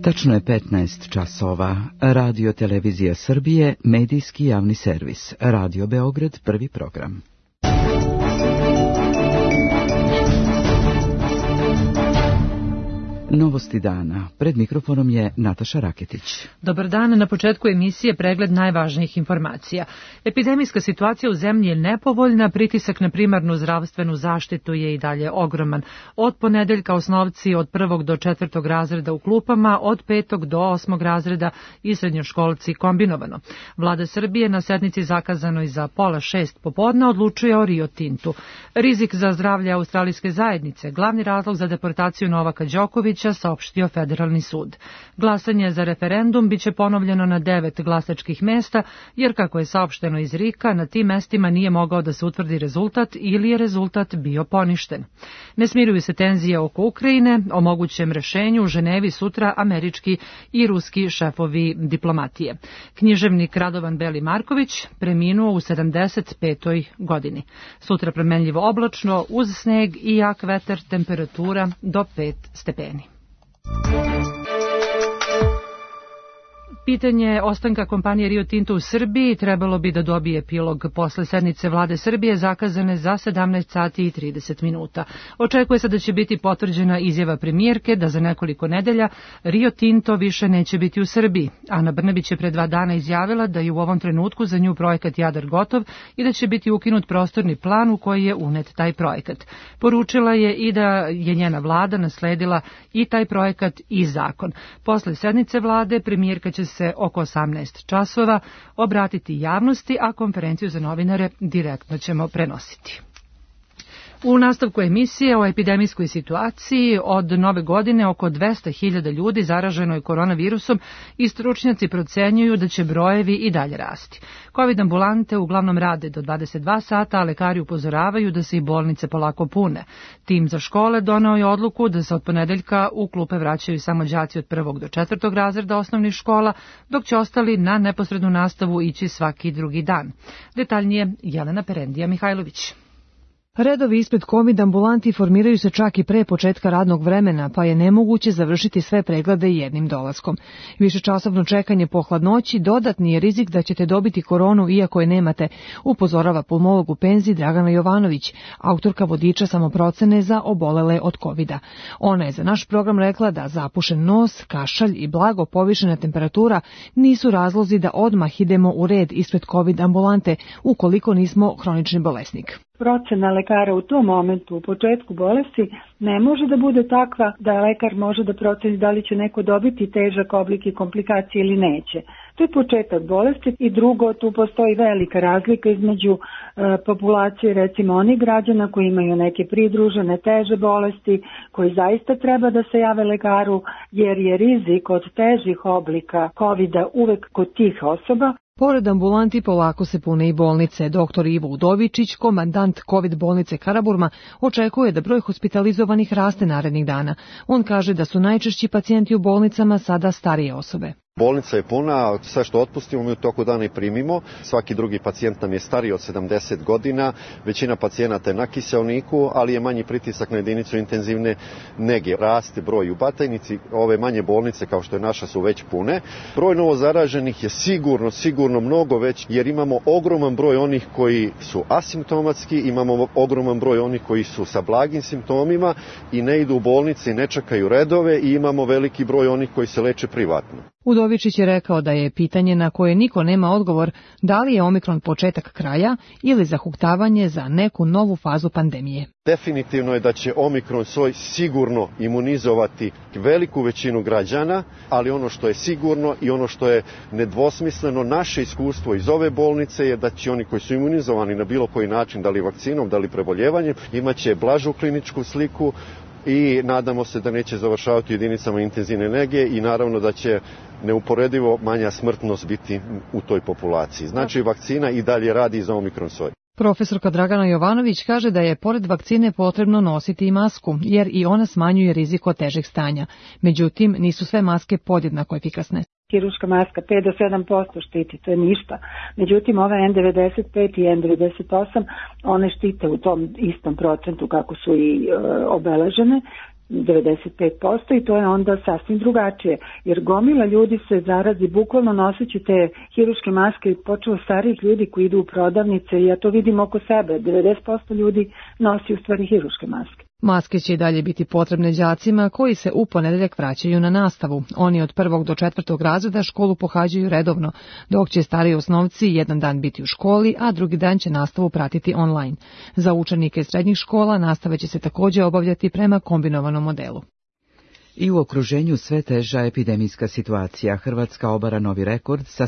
Tačno je 15 časova. Radio Televizija Srbije, medijski javni servis. Radio Beograd, prvi program. Novosti dana. Pred mikrofonom je Nataša Raketić. Dobar dan. Na početku emisije pregled najvažnijih informacija. Epidemijska situacija u zemlji je nepovoljna, pritisak na primarnu zdravstvenu zaštitu je i dalje ogroman. Od ponedeljka osnovci od 1. do 4. razreda u klupama, od 5. do 8. razreda i srednjoškolci kombinovano. Vlada Srbije na sednici zakazanoj za 5:30 popodne odlučuje o Rio Tintu. Rizik za zdravlje australijske zajednice, glavni razlog za deportaciju Novaka Đokovića, saopštio Federalni sud. Glasanje za referendum biće ponovljeno na 9 glasačkih mesta, jer kako je saopšteno iz RIK-a, na tim mestima nije mogao da se utvrdi rezultat ili je rezultat bio poništen. Ne smiruju se tenzije oko Ukrajine, o mogućem rešenju u Ženevi sutra američki i ruski šefovi diplomatije. Književnik Radovan Beli Marković preminuo u 75. godini. Sutra promenljivo oblačno, uz sneg i jak vetar, temperatura do 5 stepeni. Pitanje ostanka kompanije Rio Tinto u Srbiji trebalo bi da dobije epilog posle sednice Vlade Srbije zakazane za 17 sati i 30 minuta. Očekuje se da će biti potvrđena izjava premijerke da za nekoliko nedelja Rio Tinto više neće biti u Srbiji. Ana Brnabić je pre 2 dana izjavila da je u ovom trenutku za nju projekat Jadar gotov i da će biti ukinut prostorni plan u koji je unet taj projekat. Poručila je i da je njena vlada nasledila i taj projekat i zakon. Posle sednice vlade premijerka će se oko 18 časova obratiti javnosti, a konferenciju za novinare direktno ćemo prenositi. U nastavku emisije o epidemijskoj situaciji od nove godine oko 200.000 ljudi zaraženo je koronavirusom i stručnjaci procenjuju da će brojevi i dalje rasti. Covid ambulante uglavnom rade do 22 sata, a lekari upozoravaju da se i bolnice polako pune. Tim za škole doneo je odluku da se od ponedeljka u klupe vraćaju samo đaci od 1. do 4. razreda osnovnih škola, dok će ostali na neposrednu nastavu ići svaki drugi dan. Detaljnije Jelena Perendija Mihajlović. Redovi ispred COVID ambulanti formiraju se čak i pre početka radnog vremena, pa je nemoguće završiti sve preglede jednim dolaskom. Višečasovno čekanje po hladnoći dodatni je rizik da ćete dobiti koronu iako je nemate, upozorava pulmolog u penziji Dragana Jovanović, autorka vodiča samoprocene za obolele od COVID-a. Ona je za naš program rekla da zapušen nos, kašalj i blago povišena temperatura nisu razlozi da odmah idemo u red ispred COVID ambulante ukoliko nismo hronični bolesnik. Procena lekara u tom momentu, u početku bolesti, ne može da bude takva da lekar može da proceni da li će neko dobiti težak oblik i komplikacije ili neće. To je početak bolesti i drugo, tu postoji velika razlika između populacije, recimo onih građana koji imaju neke pridružene teže bolesti, koji zaista treba da se jave lekaru jer je rizik od težih oblika COVID-a uvek kod tih osoba. Pored ambulanti polako se pune i bolnice. Dr. Ivo Udovičić, komandant COVID bolnice Karaburma, očekuje da broj hospitalizovanih raste narednih dana. On kaže da su najčešći pacijenti u bolnicama sada starije osobe. Bolnica je puna, sve što otpustimo mi u toku dana i primimo. Svaki drugi pacijent nam je stariji od 70 godina, većina pacijenata je na kiseoniku, ali je manji pritisak na jedinicu intenzivne nege. Raste broj u Batajnici, ove manje bolnice kao što je naša su već pune. Broj novozaraženih je sigurno mnogo već, jer imamo ogroman broj onih koji su asimptomatski, imamo ogroman broj onih koji su sa blagim simptomima i ne idu u bolnice i ne čekaju redove i imamo veliki broj onih koji se leče privatno. Udovičić je rekao da je pitanje na koje niko nema odgovor da li je omikron početak kraja ili zahuktavanje za neku novu fazu pandemije. Definitivno je da će omikron soj sigurno imunizovati veliku većinu građana, ali ono što je sigurno i ono što je nedvosmisleno naše iskustvo iz ove bolnice je da će oni koji su imunizovani na bilo koji način, da li vakcinom, da li preboljevanjem, imaće blažu kliničku sliku, i nadamo se da neće završavati u jedinicama intenzivne nege i naravno da će neuporedivo manja smrtnost biti u toj populaciji. Znači vakcina i dalje radi za omikron soj. Profesorka Dragana Jovanović kaže da je pored vakcine potrebno nositi i masku, jer i ona smanjuje rizik od težeg stanja. Međutim, nisu sve maske podjednako efikasne. Hiruška maska 5 do 7% štiti, to je ništa. Međutim, ove N95 i N98, one štite u tom istom procentu kako su i obeležene, 95%, i to je onda sasvim drugačije, jer gomila ljudi se zarazi bukvalno noseći te hiruške maske, počeo starijih ljudi koji idu u prodavnice, i ja to vidim oko sebe, 90% ljudi nosi u stvari hiruške maske. Maske će i dalje biti potrebne đacima koji se u ponedeljak vraćaju na nastavu. Oni od 1. do 4. razreda školu pohađaju redovno, dok će stariji osnovci jedan dan biti u školi, a drugi dan će nastavu pratiti online. Za učenike srednjih škola nastava će se također obavljati prema kombinovanom modelu. I u okruženju sve teža epidemijska situacija. Hrvatska obara novi rekord sa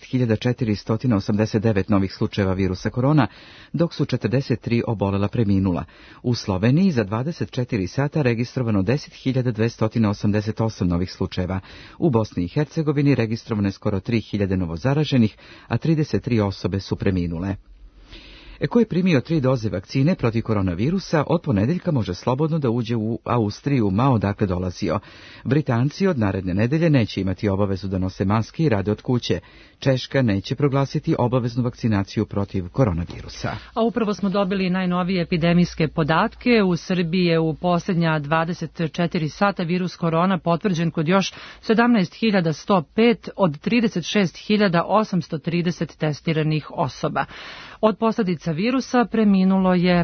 17.489 novih slučajeva virusa korona, dok su 43 obolela preminula. U Sloveniji za 24 sata registrovano 10.288 novih slučajeva. U Bosni i Hercegovini registrovano je skoro 3.000 novozaraženih, a 33 osobe su preminule. Ko je primio 3 doze vakcine protiv koronavirusa, od ponedeljka može slobodno da uđe u Austriju, ma odakle dolazio. Britanci od naredne nedelje neće imati obavezu da nose maske i rade od kuće. Češka neće proglasiti obaveznu vakcinaciju protiv koronavirusa. A upravo smo dobili najnovije epidemijske podatke. U Srbiji je u posljednja 24 sata virus korona potvrđen kod još 17.105 od 36.830 testiranih osoba. Od posljedica virusa preminulo je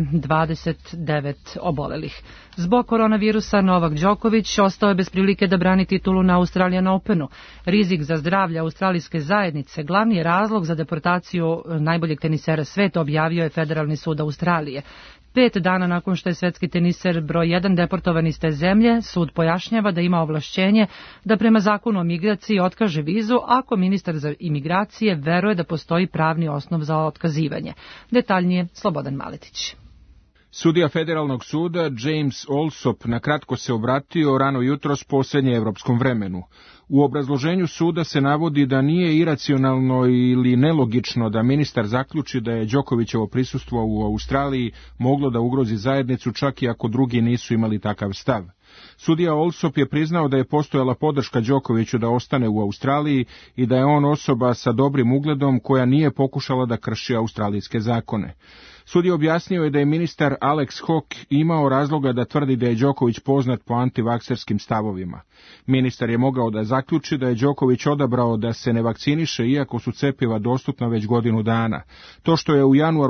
29 obolelih. Zbog koronavirusa Novak Đoković ostao je bez prilike da brani titulu na Australian Openu. Rizik za zdravlje australijske zajednice glavni je razlog za deportaciju najboljeg tenisera sveta, objavio je Federalni sud Australije. 5 dana nakon što je svetski teniser broj 1 deportovan iz te zemlje, sud pojašnjava da ima ovlašćenje da prema zakonu o migraciji otkaže vizu ako ministar za imigracije veruje da postoji pravni osnov za otkazivanje. Detaljnije Slobodan Maletić. Sudija Federalnog suda James Allsop na kratko se obratio rano jutros po srednjeevropskom vremenu. U obrazloženju suda se navodi da nije iracionalno ili nelogično da ministar zaključi da je Đokovićevo prisustvo u Australiji moglo da ugrozi zajednicu čak i ako drugi nisu imali takav stav. Sudija Allsop je priznao da je postojala podrška Đokoviću da ostane u Australiji i da je on osoba sa dobrim ugledom koja nije pokušala da krši australijske zakone. Sud je objasnio je da je ministar Alex Hawke imao razloga da tvrdi da je Đoković poznat po antivakserskim stavovima. Ministar je mogao da zaključi da je Đoković odabrao da se ne vakciniše iako su cjepiva dostupna već godinu dana. To što je u januaru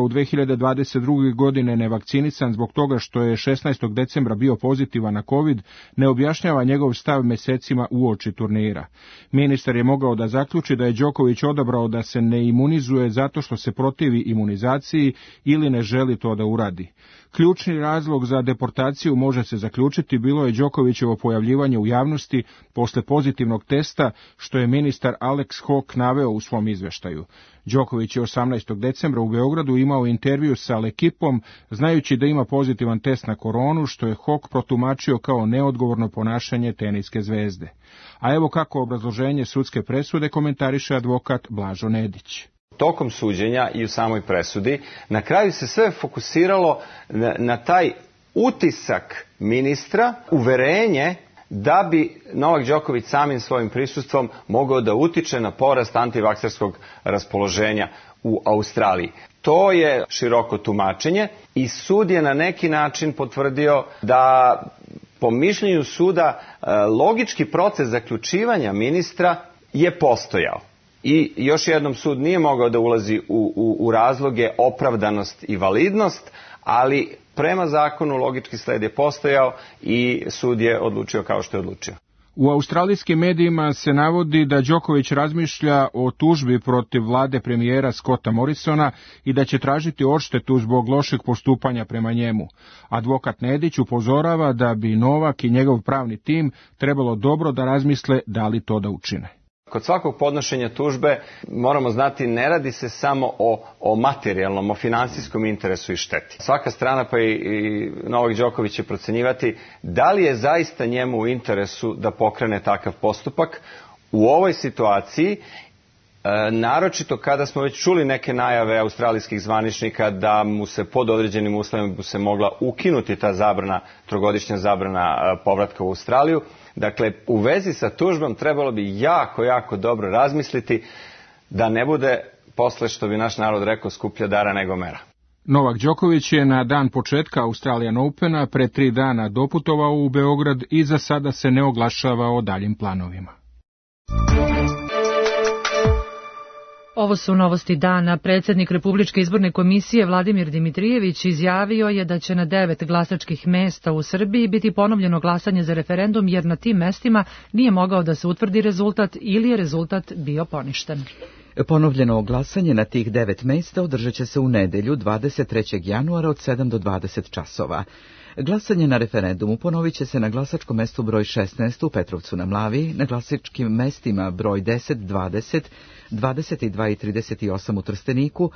2022. godine nevakcinisan zbog toga što je 16. decembra bio pozitivan na COVID, ne objašnjava njegov stav mjesecima uoči turnira. Ministar je mogao da zaključi da je Đoković odabrao da se ne imunizuje zato što se protivi imunizaciji ili ne želi to da uradi. Ključni razlog za deportaciju, može se zaključiti, bilo je Đokovićevo pojavljivanje u javnosti posle pozitivnog testa, što je ministar Alex Hawke naveo u svom izveštaju. Đoković je 18. decembra u Beogradu imao intervju sa L'Ekipom, znajući da ima pozitivan test na koronu, što je Hawke protumačio kao neodgovorno ponašanje teniske zvezde. A evo kako obrazloženje sudske presude komentariše advokat Blažo Nedić. Tokom suđenja i u samoj presudi, na kraju se sve fokusiralo na taj utisak ministra, uverenje da bi Novak Đoković samim svojim prisustvom mogao da utiče na porast antivakserskog raspoloženja u Australiji. To je široko tumačenje i sud je na neki način potvrdio da po mišljenju suda logički proces zaključivanja ministra je postojao. I još jednom, sud nije mogao da ulazi u razloge opravdanost i validnost, ali prema zakonu logički sled je postojao i sud je odlučio kao što je odlučio. U australijskim medijima se navodi da Đoković razmišlja o tužbi protiv vlade premijera Scotta Morrisona i da će tražiti odštetu zbog lošeg postupanja prema njemu. Advokat Nedić upozorava da bi Novak i njegov pravni tim trebalo dobro da razmisle da li to da učine. Kod svakog podnošenja tužbe moramo znati, ne radi se samo o materijalnom, o finansijskom interesu i šteti. Svaka strana, pa i Novak Đoković će procenjivati da li je zaista njemu u interesu da pokrene takav postupak. U ovoj situaciji naročito kada smo već čuli neke najave australijskih zvaničnika da mu se pod određenim uslovima se mogla ukinuti ta zabrana, trogodišnja zabrana povratka u Australiju. Dakle, u vezi sa tužbom trebalo bi jako dobro razmisliti da ne bude posle, što bi naš narod rekao, skuplja dara nego mera. Novak Đoković je na dan početka Australian Opena pre 3 dana doputovao u Beograd i za sada se ne oglašava o daljim planovima. Ovo su novosti dana. Predsjednik Republičke izborne komisije Vladimir Dimitrijević izjavio je da će na 9 glasačkih mesta u Srbiji biti ponovljeno glasanje za referendum, jer na tim mestima nije mogao da se utvrdi rezultat ili je rezultat bio poništen. Ponovljeno glasanje na tih 9 mesta održat će se u nedelju 23. januara od 7 do 20 časova. Glasanje na referendumu ponovit će se na glasačkom mestu broj 16 u Petrovcu na Mlavi, na glasačkim mestima broj 10, 20, 22 i 38 u Trsteniku,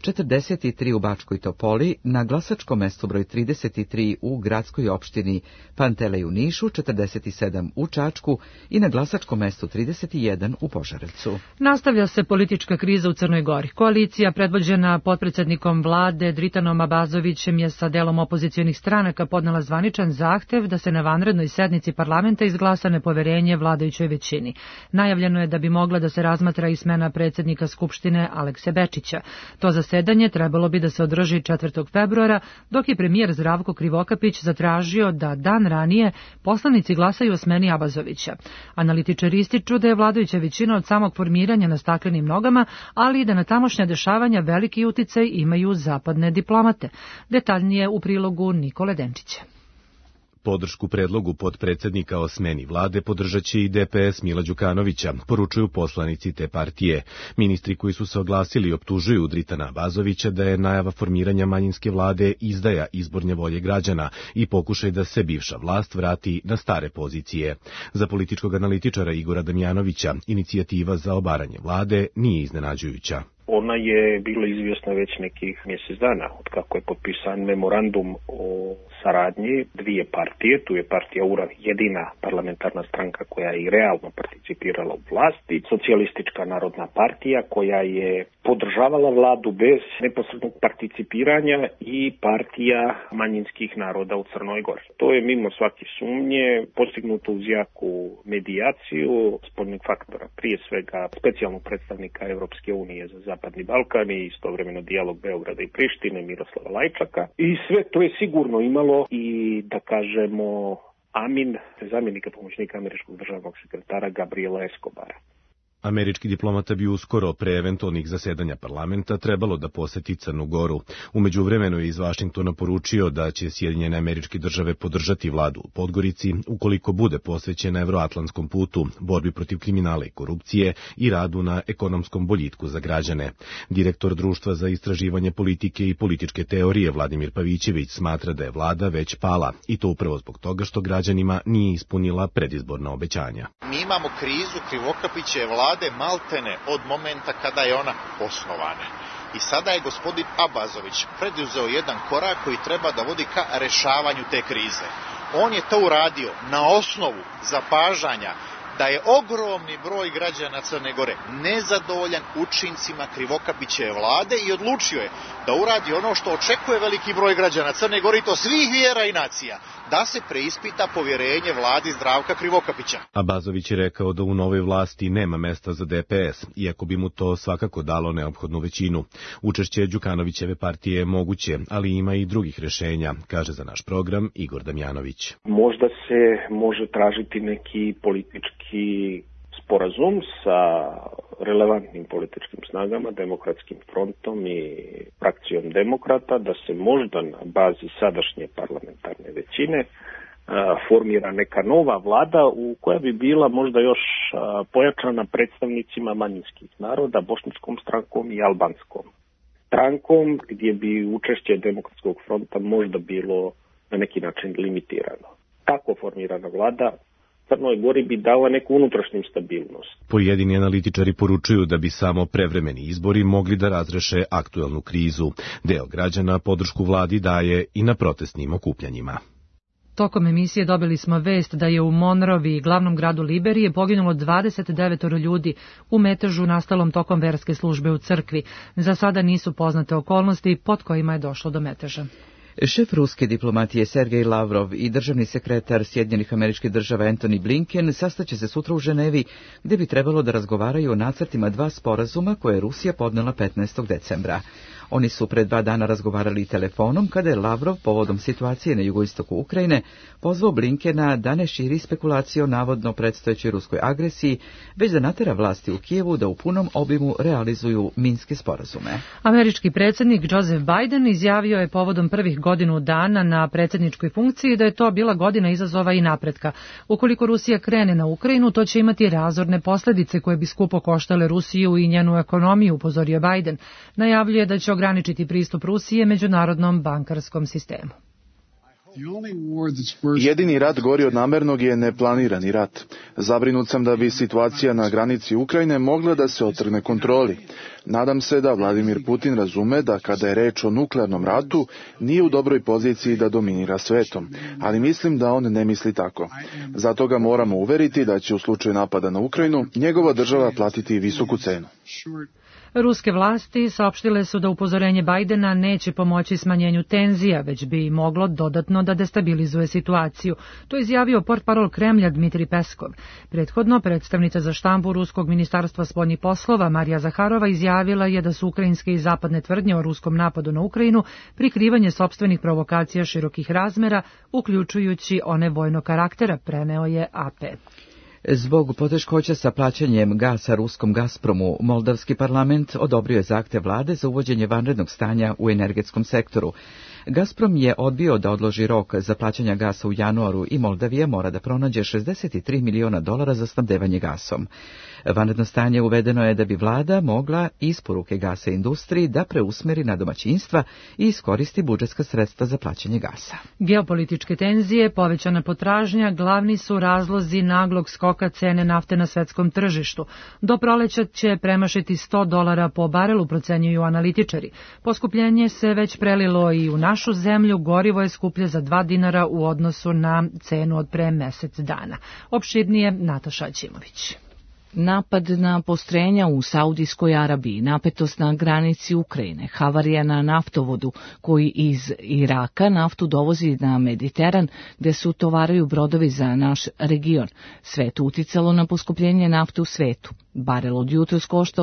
43 u Bačkoj Topoli, na glasačkom mestu broj 33 u gradskoj opštini Pantelej u Nišu, 47 u Čačku i na glasačkom mestu 31 u Požarevcu. Nastavlja se politička kriza u Crnoj Gori. Koalicija predvođena potpredsednikom vlade Dritanom Abazovićem je sa delom opozicionih stranaka podnela zvaničan zahtev da se na vanrednoj sednici parlamenta izglasa nepoverenje vladajućoj većini. Najavljeno je da bi mogla da se razmatra i smena predsjednika Skupštine Alekse Bečića. To zasedanje trebalo bi da se održi 4. februara, dok je premijer Zdravko Krivokapić zatražio da dan ranije poslanici glasaju o smeni Abazovića. Analitičari ističu da je vladajuća većina od samog formiranja na staklenim nogama, ali i da na tamošnja dešavanja veliki uticaj imaju zapadne diplomate. Detaljnije u prilogu Nikole Denčića. Podršku predlogu potpredsjednika o smeni vlade podržat će i DPS Mila Đukanovića, poručuju poslanici te partije. Ministri koji su se oglasili optužuju Dritana Abazovića da je najava formiranja manjinske vlade izdaja izborne volje građana i pokušaj da se bivša vlast vrati na stare pozicije. Za političkog analitičara Igora Damjanovića, inicijativa za obaranje vlade nije iznenađujuća. Ona je bila izvjesna već nekih mjesec dana, od kako je potpisan memorandum o saradnji dvije partije. Tu je partija URA jedina parlamentarna stranka koja je i realno participirala u vlasti, Socijalistička narodna partija koja je podržavala vladu bez neposrednog participiranja i partija manjinskih naroda u Crnoj Gori. To je mimo svake sumnje postignuto uz jaku medijaciju spoljnih faktora, prije svega specijalnog predstavnika Evropske unije za Zapadni Balkan i istovremeno dijalog Beograda i Prištine Miroslava Lajčaka. I sve to je sigurno imalo i, da kažemo, Amin, zamjenika pomoćnika američkog državnog sekretara Gabriela Escobara. Američki diplomata bi uskoro pre eventualnih zasedanja parlamenta trebalo da poseti Crnu Goru. U međuvremenu je iz Vašingtona poručio da će Sjedinjene Američke Države podržati vladu u Podgorici ukoliko bude posvećena evroatlantskom putu, borbi protiv kriminala i korupcije i radu na ekonomskom boljitku za građane. Direktor Društva za istraživanje politike i političke teorije Vladimir Pavićević smatra da je vlada već pala i to upravo zbog toga što građanima nije ispunila predizborna obećanja. Mi imamo krizu Krivokapićeve vlade maltene od momenta kada je ona osnovana. I sada je gospodin Abazović preduzeo jedan korak koji treba da vodi ka rešavanju te krize. On je to uradio na osnovu zapažanja da je ogromni broj građana Crne Gore nezadovoljan učincima Krivokapićeve vlade i odlučio je da uradi ono što očekuje veliki broj građana Crne Gore, i to svih vjera i nacija, da se preispita povjerenje vladi Zdravka Krivokapića. Abazović je rekao da u novoj vlasti nema mesta za DPS, iako bi mu to svakako dalo neophodnu većinu. Učešće Đukanovićeve partije je moguće, ali ima i drugih rešenja, kaže za naš program Igor Damjanović. Možda se može tražiti neki politički sporazum sa relevantnim političkim snagama, Demokratskim frontom i frakcijom demokrata, da se možda na bazi sadašnje parlamentarne većine formira neka nova vlada u koja bi bila možda još pojačana predstavnicima manjinskih naroda, bošnjačkom strankom i albanskom strankom, gdje bi učešće Demokratskog fronta možda bilo na neki način limitirano. Tako formirana vlada Crnoj Gori bi dala neku unutrašnju stabilnost. Pojedini analitičari poručuju da bi samo prevremeni izbori mogli da razreše aktuelnu krizu. Deo građana podršku vladi daje i na protestnim okupljanjima. Tokom emisije dobili smo vest da je u Monrovi, glavnom gradu Liberije, poginulo 29 ljudi u metežu nastalom tokom verske službe u crkvi. Za sada nisu poznate okolnosti pod kojima je došlo do meteža. Šef ruske diplomatije Sergej Lavrov i državni sekretar Sjedinjenih Američkih Država Antony Blinken sastaće se sutra u Ženevi, gdje bi trebalo da razgovaraju o nacrtima 2 sporazuma koje je Rusija podnela 15. decembra. Oni su pred 2 dana razgovarali telefonom kada je Lavrov povodom situacije na jugoistoku Ukrajine pozvao Blinkena da ne širi spekulacije o navodno predstojećoj ruskoj agresiji, već da natera vlasti u Kijevu da u punom obimu realizuju minske sporazume. Američki predsjednik Joseph Biden izjavio je povodom prvih godinu dana na predsjedničkoj funkciji da je to bila godina izazova i napretka. Ukoliko Rusija krene na Ukrajinu, to će imati razorne posljedice koje bi skupo koštale Rusiju i njenu ekonomiju, upozorio Biden. Najavljuje da će ograničiti pristup Rusije međunarodnom bankarskom sistemu. Jedini rat gori od namernog je neplanirani rat. Zabrinut sam da bi situacija na granici Ukrajine mogla da se otrgne kontroli. Nadam se da Vladimir Putin razume da kada je reč o nuklearnom ratu nije u dobroj poziciji da dominira svetom, ali mislim da on ne misli tako. Zato ga moramo uveriti da će u slučaju napada na Ukrajinu njegova država platiti visoku cenu. Ruske vlasti saopštile su da upozorenje Bajdena neće pomoći smanjenju tenzija, već bi moglo dodatno da destabilizuje situaciju. To je izjavio portparol Kremlja Dmitrij Peskov. Prethodno, predstavnica za štampu Ruskog ministarstva spoljnih poslova Marija Zaharova izjavila je da su ukrajinske i zapadne tvrdnje o ruskom napadu na Ukrajinu prikrivanje sopstvenih provokacija širokih razmera, uključujući one vojnog karaktera, preneo je AP. Zbog poteškoća sa plaćanjem gasa ruskom Gazpromu, Moldavski parlament odobrio je zahtev vlade za uvođenje vanrednog stanja u energetskom sektoru. Gazprom je odbio da odloži rok za plaćanje gasa u januaru i Moldavija mora da pronađe $63 miliona za snabdevanje gasom. Vanredno stanje uvedeno je da bi vlada mogla isporuke gasa industriji da preusmeri na domaćinstva i iskoristi budžetska sredstva za plaćanje gasa. Geopolitičke tenzije, povećana potražnja, glavni su razlozi naglog skoka cene nafte na svetskom tržištu. Do proleća će premašiti $100 po barelu, procenjuju analitičari. Poskupljenje se već prelilo i u našu zemlju, gorivo je skuplje za $2 u odnosu na cenu od pre mesec dana. Opširnije Nataša Ćimović. Napad na postrojenja u Saudijskoj Arabiji, napetost na granici Ukrajine, havarija na naftovodu koji iz Iraka naftu dovozi na Mediteran gde se utovaraju brodovi za naš region. Sve to uticalo na poskupljenje nafte u svetu. Barel od jutros košta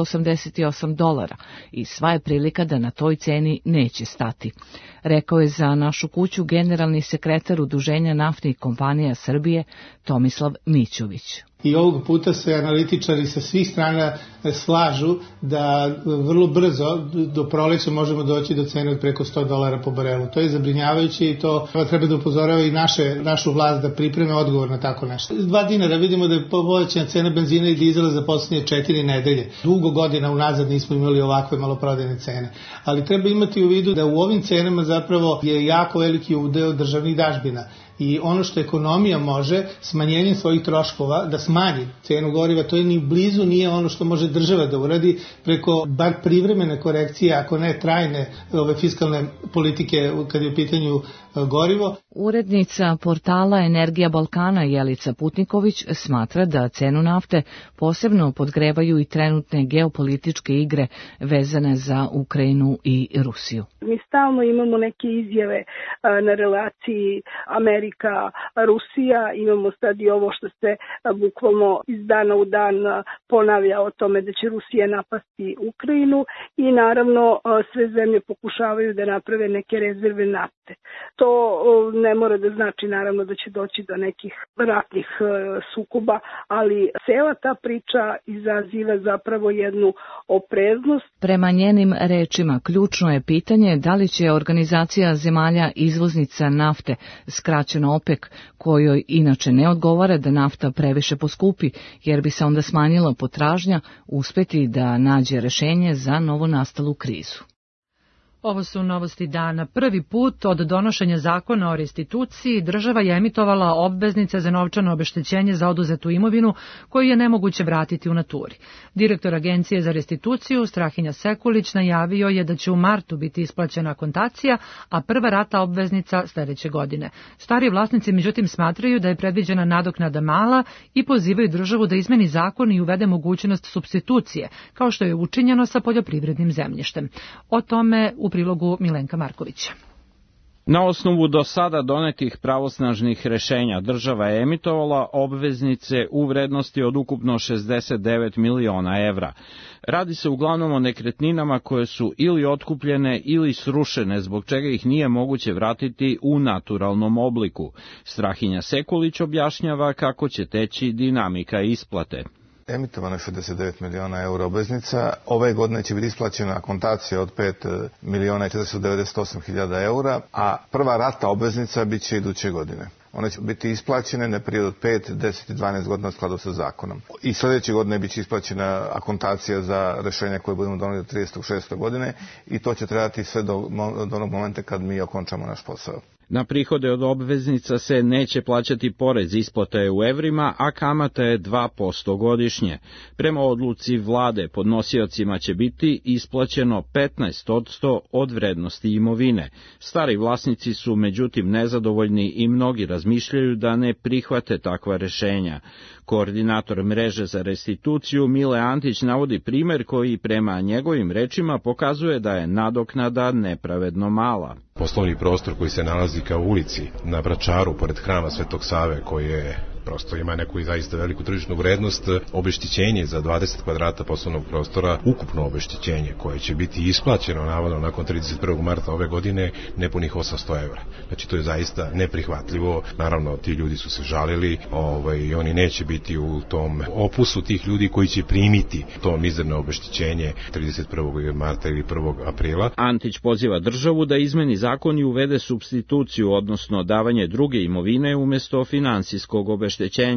$88 i sva je prilika da na toj ceni neće stati, rekao je za našu kuću generalni sekretar Udruženja naftnih kompanija Srbije Tomislav Mićović. I ovog puta se analitičari sa svih strana slažu da vrlo brzo do proleća možemo doći do cene od preko $100 po barelu. To je zabrinjavajuće i to treba da upozorava i našu vlast da pripreme odgovor na tako nešto. $2 vidimo da je povećana cena benzina i dizela za posljednje 4 nedelje. Dugo godina unazad nismo imali ovakve maloprodajne cene. Ali treba imati u vidu da u ovim cenama zapravo je jako veliki udeo državnih dažbina. I ono što ekonomija može, smanjenjem svojih troškova, da smanji cenu goriva, to je ni blizu nije ono što može država da uradi preko bar privremene korekcije, ako ne trajne fiskalne politike kad je u pitanju gorivo. Urednica portala Energija Balkana Jelica Putniković smatra da cenu nafte posebno podgrevaju i trenutne geopolitičke igre vezane za Ukrajinu i Rusiju. Mi stalno imamo neke izjave na relaciji Amerika-Rusija, imamo sad i ovo što se bukvalno iz dana u dan ponavlja o tome da će Rusija napasti Ukrajinu i naravno sve zemlje pokušavaju da naprave neke rezerve nafte. To ne mora da znači naravno da će doći do nekih ratnih sukoba, ali cela ta priča izaziva zapravo jednu opreznost. Prema njenim rečima, ključno je pitanje da li će organizacija zemalja izvoznica nafte, skraćeno OPEC, kojoj inače ne odgovara da nafta previše poskupi, jer bi se onda smanjila potražnja, uspeti da nađe rešenje za novonastalu krizu. Ovo su novosti dana. Prvi put od donošenja zakona o restituciji država je emitovala obveznice za novčano obeštećenje za oduzetu imovinu koju je nemoguće vratiti u naturi. Direktor Agencije za restituciju Strahinja Sekulić najavio je da će u martu biti isplaćena akontacija, a prva rata obveznica sledeće godine. Stari vlasnici međutim smatraju da je predviđena nadoknada mala i pozivaju državu da izmeni zakon i uvede mogućnost supstitucije, kao što je učinjeno sa poljoprivrednim zemljištem. O tome u prilogu Milenka Markovića. Na osnovu do sada donetih pravosnažnih rešenja država je emitovala obveznice u vrednosti od ukupno 69 miliona evra. Radi se uglavnom o nekretninama koje su ili otkupljene ili srušene, zbog čega ih nije moguće vratiti u naturalnom obliku. Strahinja Sekulić objašnjava kako će teći dinamika isplate. Emitovano je 69 miliona eura obveznica. Ove godine će biti isplaćena akontacija od 5 miliona i 498 hiljada eura, a prva rata obveznica bit će iduće godine. One će biti isplaćene na period od 5, 10 i 12 godina u skladu sa zakonom. I sljedeće godine bit će isplaćena akontacija za rešenja koje budemo doneli do 36. godine i to će trebati sve do onog momenta kad mi okončamo naš posao. Na prihode od obveznica se neće plaćati porez, isplata je u evrima, a kamata je 2% godišnje. Prema odluci vlade podnosiocima će biti isplaćeno 15% od vrednosti imovine. Stari vlasnici su međutim nezadovoljni i mnogi razmišljaju da ne prihvate takva rešenja. Koordinator mreže za restituciju Mile Antić navodi primer koji prema njegovim rečima pokazuje da je nadoknada nepravedno mala. Poslovni prostor koji se nalazi kao ulici na Vračaru pored hrama Svetog Save, koji je prosto ima neku zaista veliku tržišnu vrednost, obeštećenje za 20 kvadrata poslovnog prostora, ukupno obeštećenje koje će biti isplaćeno navodno nakon 31. marta ove godine nepunih 800 evra. Znači to je zaista neprihvatljivo. Naravno ti ljudi su se žalili i oni neće biti u tom opusu tih ljudi koji će primiti to mizerno obeštećenje 31. marta ili 1. aprila. Antić poziva državu da izmeni zakon i uvede supstituciju, odnosno davanje druge imovine umjesto finansijskog obeštećenja.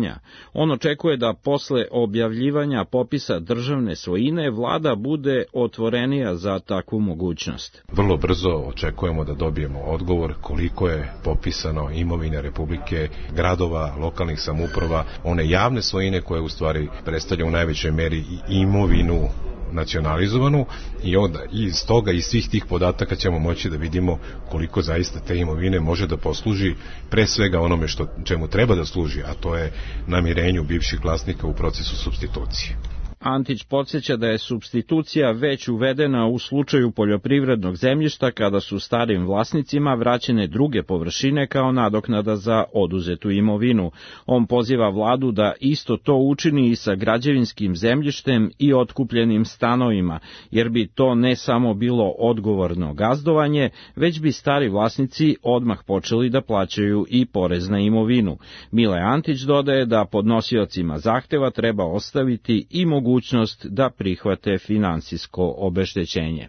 On očekuje da posle objavljivanja popisa državne svojine vlada bude otvorenija za takvu mogućnost. Vrlo brzo očekujemo da dobijemo odgovor koliko je popisano imovine Republike, gradova, lokalnih samouprava, one javne svojine koje u stvari predstavljaju u najvećoj meri i imovinu nacionalizovanu i onda iz toga i svih tih podataka ćemo moći da vidimo koliko zaista te imovine može da posluži pre svega onome čemu treba da služi, a to je namirenju bivših vlasnika u procesu supstitucije. Antić podsjeća da je supstitucija već uvedena u slučaju poljoprivrednog zemljišta kada su starim vlasnicima vraćene druge površine kao nadoknada za oduzetu imovinu. On poziva vladu da isto to učini i sa građevinskim zemljištem i otkupljenim stanovima, jer bi to ne samo bilo odgovorno gazdovanje, već bi stari vlasnici odmah počeli da plaćaju i porez na imovinu. Mile Antić dodaje da podnosiocima zahteva treba ostaviti i mogućnost da prihvate finansijsko obeštećenje.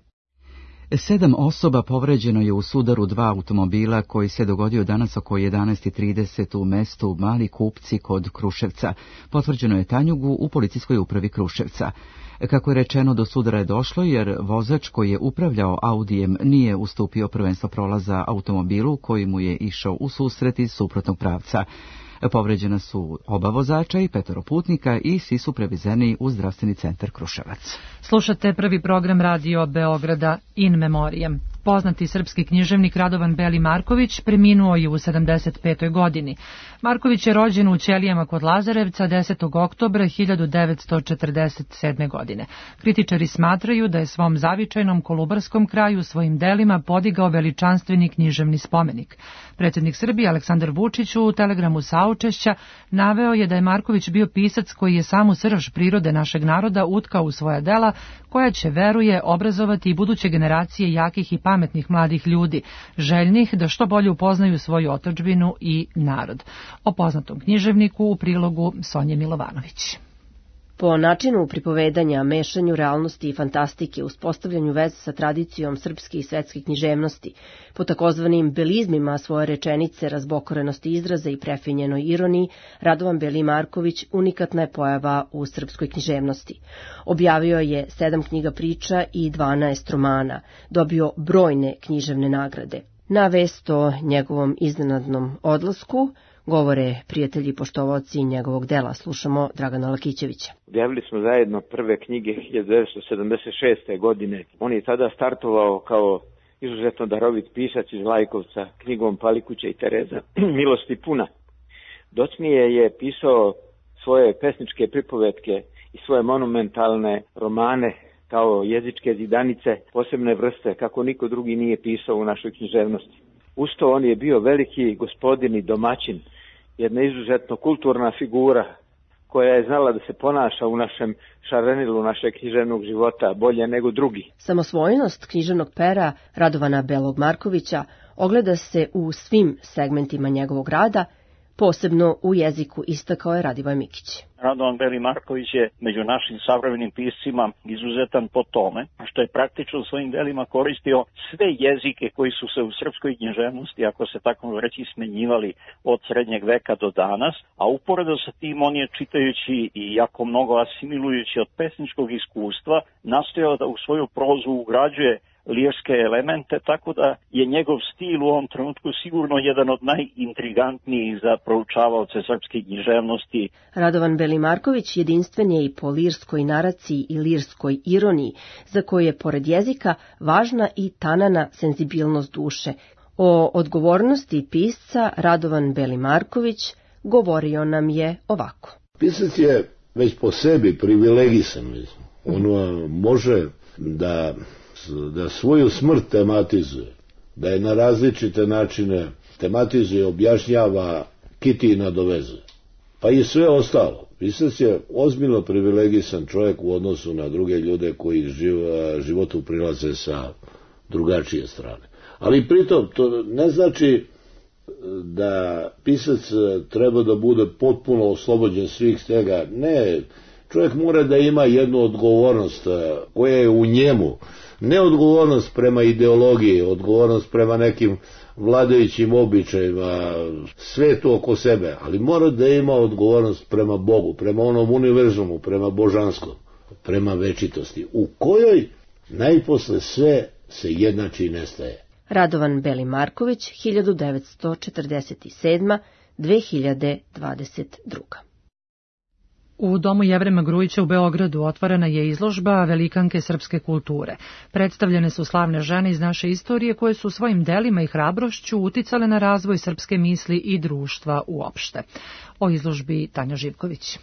7 osoba povređeno je u sudaru 2 automobila koji se dogodio danas oko 11:30 u mestu Mali Kupci kod Kruševca. Potvrđeno je Tanjugu u policijskoj upravi Kruševca. Kako je rečeno, do sudara je došlo jer vozač koji je upravljao Audijem nije ustupio prvenstvo prolaza automobilu koji mu je išao u susret iz suprotnog pravca. Povređena su oba vozača i 5 putnika i svi su prevezeni u zdravstveni centar Kruševac. Slušate prvi program Radio Beograda In Memoriam. Poznati srpski književnik Radovan Beli Marković preminuo je u 75. godini. Marković je rođen u Ćelijama kod Lazarevca 10. oktobra 1947. godine. Kritičari smatraju da je svom zavičajnom kolubarskom kraju svojim delima podigao veličanstveni književni spomenik. Predsjednik Srbije Aleksandar Vučić u telegramu saučešća naveo je da je Marković bio pisac koji je samu srž prirode našeg naroda utkao u svoja dela, koja će, veruje, obrazovati i buduće generacije jakih i pametnih mladih ljudi, željnih da što bolje upoznaju svoju otadžbinu i narod. O poznatom književniku u prilogu Sonje Milovanović. Po načinu pripovedanja, mešanju realnosti i fantastike, uspostavljanju veze sa tradicijom srpske i svetske književnosti, po takozvanim belizmima svoje rečenice, razbokorenosti izraza i prefinjenoj ironiji, Radovan Beli Marković unikatna je pojava u srpskoj književnosti. Objavio je 7 knjiga priča i 12 romana, dobio brojne književne nagrade. Na vest o njegovom iznenadnom odlasku govore prijatelji i poštovaoci njegovog dela. Slušamo Dragana Lakićevića. Objavili smo zajedno prve knjige 1976. godine. On je tada startovao kao izuzetno darovit pisac iz Lajkovca knjigom Palikuća i Tereza Milosti puna. Docnije je pisao svoje pesničke pripovetke i svoje monumentalne romane kao jezičke zidanice posebne vrste, kako niko drugi nije pisao u našoj književnosti. Usto on je bio veliki gospodin i domaćin, jedna izuzetno kulturna figura koja je znala da se ponaša u našem šarenilu našeg književnog života bolje nego drugi. Samosvojnost književnog pera Radovana Belog Markovića ogleda se u svim segmentima njegovog rada, posebno u jeziku, istakao je Radivoj Mikić. Radovan Beli Marković je među našim savremenim piscima izuzetan po tome što je praktično u svojim delima koristio sve jezike koji su se u srpskoj književnosti, ako se tako reći, smenjivali od srednjeg veka do danas, a uporedo sa tim on je, čitajući i jako mnogo asimilujući od pesničkog iskustva, nastojao da u svoju prozu ugrađuje lirske elemente, tako da je njegov stil u ovom trenutku sigurno jedan od najintrigantnijih za proučavaoce srpske književnosti. Radovan Beli Marković jedinstven je i po lirskoj naraciji i lirskoj ironiji, za koju je pored jezika važna i tanana senzibilnost duše. O odgovornosti pisca Radovan Beli Marković govorio nam je ovako. Pisac je već po sebi privilegisan. On može da svoju smrt tematizuje, da je na različite načine tematizuje, objašnjava, kiti i nadovezuje. Pa i sve ostalo. Pisac je ozbiljno privilegisan čovjek u odnosu na druge ljude koji životu prilaze sa drugačije strane. Ali pritom to ne znači da pisac treba da bude potpuno oslobođen svih stega. Ne, čovjek mora da ima jednu odgovornost koja je u njemu. Ne odgovornost prema ideologiji, odgovornost prema nekim vladajućim običajima, svetu oko sebe, ali mora da ima odgovornost prema Bogu, prema onom univerzumu, prema božanskom, prema večitosti, u kojoj najposle sve se jednači i nestaje. Radovan Beli Marković, 1947-2022. U Domu Jevrema Grujića u Beogradu otvorena je izložba Velikanke srpske kulture. Predstavljene su slavne žene iz naše istorije koje su svojim delima i hrabrošću uticale na razvoj srpske misli i društva uopšte. O izložbi Tanja Živković.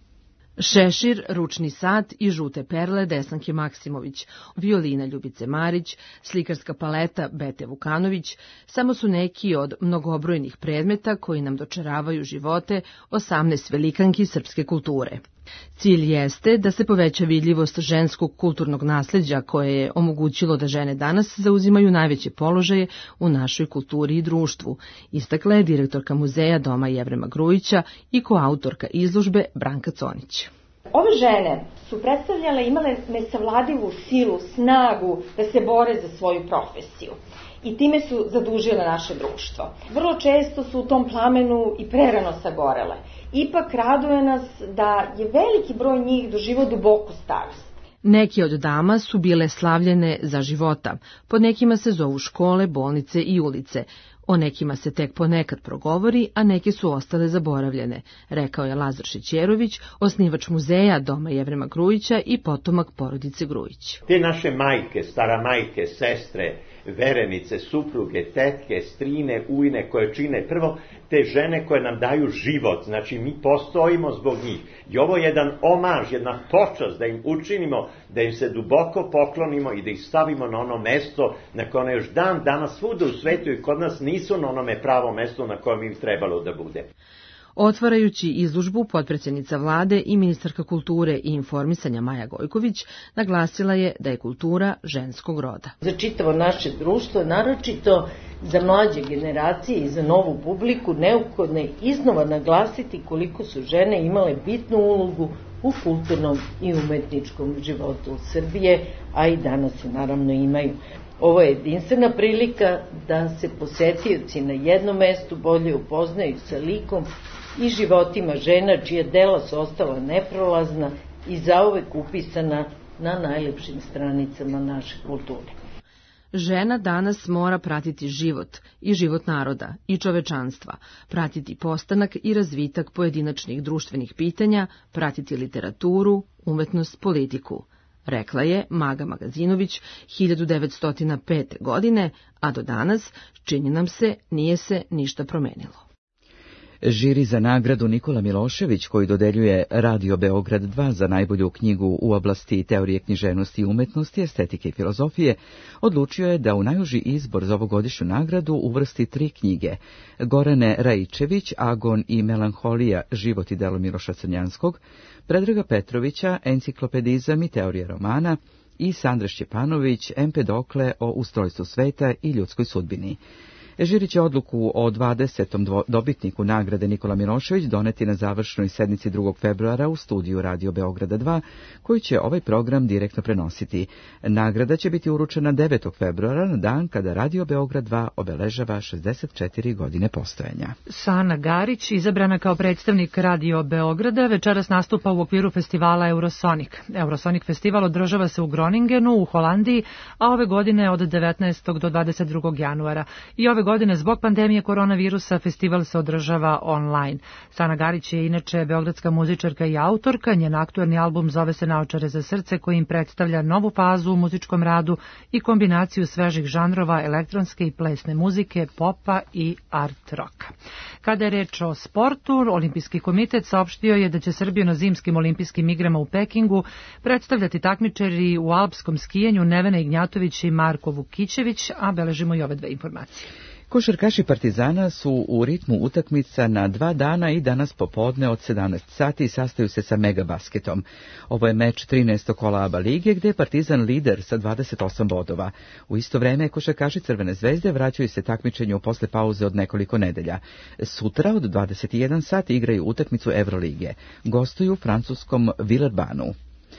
Šešir, ručni sat i žute perle Desanke Maksimović, violina Ljubice Marić, slikarska paleta Bete Vukanović, samo su neki od mnogobrojnih predmeta koji nam dočaravaju živote 18 velikanki srpske kulture. Cilj jeste da se poveća vidljivost ženskog kulturnog nasleđa koje je omogućilo da žene danas zauzimaju najveće položaje u našoj kulturi i društvu, istakla je direktorka muzeja Doma Jevrema Grujića i koautorka izložbe Branka Conić. Ove žene su predstavljale, imale nesavladivu silu, snagu da se bore za svoju profesiju i time su zadužile naše društvo. Vrlo često su u tom plamenu i prerano sagorele. Ipak raduje nas da je veliki broj njih doživao duboku starost. Neki od dama su bile slavljene za života, pod nekima se zovu škole, bolnice i ulice. O nekima se tek ponekad progovori, a neke su ostale zaboravljene, rekao je Lazar Šećerović, osnivač muzeja Doma Jevrema Grujića i potomak porodice Grujić. Te naše majke, staramajke, sestre, verenice, supruge, tetke, strine, ujne koje čine prvo te žene koje nam daju život, znači mi postojimo zbog njih. I ovo je jedan omaž, jedna počast da im učinimo, da im se duboko poklonimo i da ih stavimo na ono mesto na koje još dan danas svuda u svetu i kod nas nisu na onome pravo mesto na kojem im trebalo da bude. Otvarajući izložbu, potpredsjednica vlade i ministarka kulture i informisanja Maja Gojković naglasila je da je kultura ženskog roda. Za čitavo naše društvo, naročito za mlađe generacije i za novu publiku, neophodno je iznova naglasiti koliko su žene imale bitnu ulogu u kulturnom i umetničkom životu Srbije, a i danas se naravno imaju. Ovo je jedinstvena prilika da se posetioci na jednom mestu bolje upoznaju sa likom i životima žena čija dela su ostala neprolazna i zauvek upisana na najlepšim stranicama naše kulture. Žena danas mora pratiti život i život naroda i čovečanstva, pratiti postanak i razvitak pojedinačnih društvenih pitanja, pratiti literaturu, umetnost, politiku, rekla je Maga Magazinović 1905. godine, a do danas, čini nam se, nije se ništa promenilo. Žiri za nagradu Nikola Milošević, koji dodeljuje Radio Beograd 2 za najbolju knjigu u oblasti teorije književnosti i umetnosti, estetike i filozofije, odlučio je da u najuži izbor za ovogodišnju nagradu uvrsti 3 knjige: Gorane Raičević, Agon i melanholija, život i delo Miloša Crnjanskog, Predraga Petrovića, Enciklopedizam i teorija romana i Sandre Šćepanović, Empedokle o ustrojstvu sveta i ljudskoj sudbini. Žiri će odluku o 20. dobitniku nagrade Nikola Milošević doneti na završnoj sednici 2. februara u studiju Radio Beograda 2, koji će ovaj program direktno prenositi. Nagrada će biti uručena 9. februara na dan kada Radio Beograd 2 obeležava 64 godine postojanja. Sana Garić, izabrana kao predstavnik Radio Beograda, večeras nastupa u okviru festivala Eurosonic. Eurosonic festival održava se u Groningenu u Holandiji, a ove godine od 19. do 22. januara. I ove godine zbog pandemije koronavirusa festival se održava online. Sana Garić je inače beogradska muzičarka i autorka. Njen aktuelni album zove se Naočare za srce, koji im predstavlja novu fazu u muzičkom radu i kombinaciju svežih žanrova elektronske i plesne muzike, popa i art roka. Kada je reč o sportu, Olimpijski komitet saopštio je da će Srbiju na zimskim olimpijskim igrama u Pekingu predstavljati takmičari u alpskom skijanju Nevena Ignjatović i Marko Vukićević, a beležimo i ove dve informacije. Košarkaši Partizana su u ritmu utakmica na 2 dana i danas popodne od 17 sati sastaju se sa Megabasketom. Ovo je meč 13. kola ABA lige, gde je Partizan lider sa 28 bodova. U isto vreme košarkaši Crvene zvezde vraćaju se takmičenju posle pauze od nekoliko nedelja. Sutra od 21 sati igraju utakmicu Evrolige. Gostuju u francuskom Villerbanu.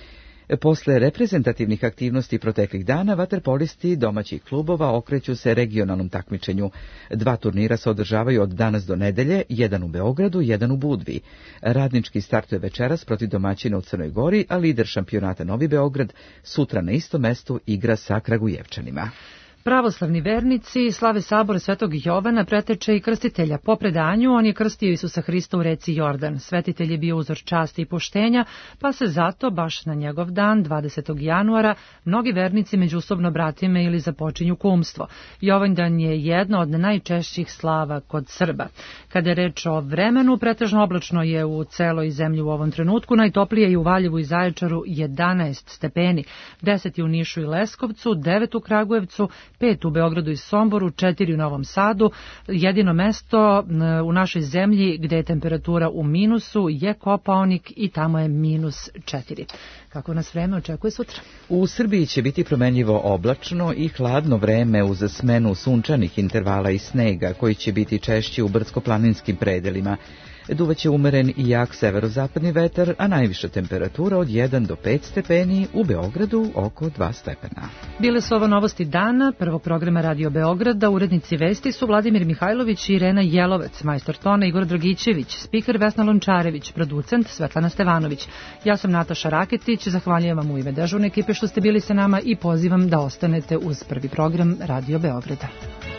Posle reprezentativnih aktivnosti proteklih dana, vaterpolisti domaćih klubova okreću se regionalnom takmičenju. 2 turnira se održavaju od danas do nedelje, jedan u Beogradu, jedan u Budvi. Radnički startuje večeras protiv domaćina u Crnoj Gori, a lider šampionata Novi Beograd sutra na istom mestu igra sa Kragujevčanima. Pravoslavni vernici slave sabor Svetog Jovana, preteče i krstitelja. Po predanju, on je krstio Isusa Hrista u reci Jordan. Svetitelj je bio uzor časti i poštenja, pa se zato, baš na njegov dan, 20. januara, mnogi vernici međusobno bratime ili započinju kumstvo. Jovandan je jedno od najčešćih slava kod Srba. Kada je reč o vremenu, pretežno oblačno je u celoj zemlji u ovom trenutku, najtoplije je u Valjevu i Zaječaru 11 stepeni, 10 je u Nišu i Leskovcu, 9 u Kragujevcu, 5 u Beogradu i Somboru, 4 u Novom Sadu. Jedino mesto u našoj zemlji gde je temperatura u minusu je Kopaonik i tamo je -4. Kako nas vreme očekuje sutra? U Srbiji će biti promenljivo oblačno i hladno vreme uz smenu sunčanih intervala i snega, koji će biti češći u brdsko-planinskim predelima. Duvaće umeren i jak severozapadni vetar, a najviša temperatura od 1 do 5 stepeni, u Beogradu oko 2 stepena. Bile su ovo novosti dana, prvog programa Radio Beograda. Urednici vesti su Vladimir Mihajlović i Irena Jelovec, majstor tona Igor Dragićević, spiker Vesna Lončarević, producent Svetlana Stevanović. Ja sam Nataša Raketić, zahvaljujem vam u ime dežurne ekipe što ste bili sa nama i pozivam da ostanete uz prvi program Radio Beograda.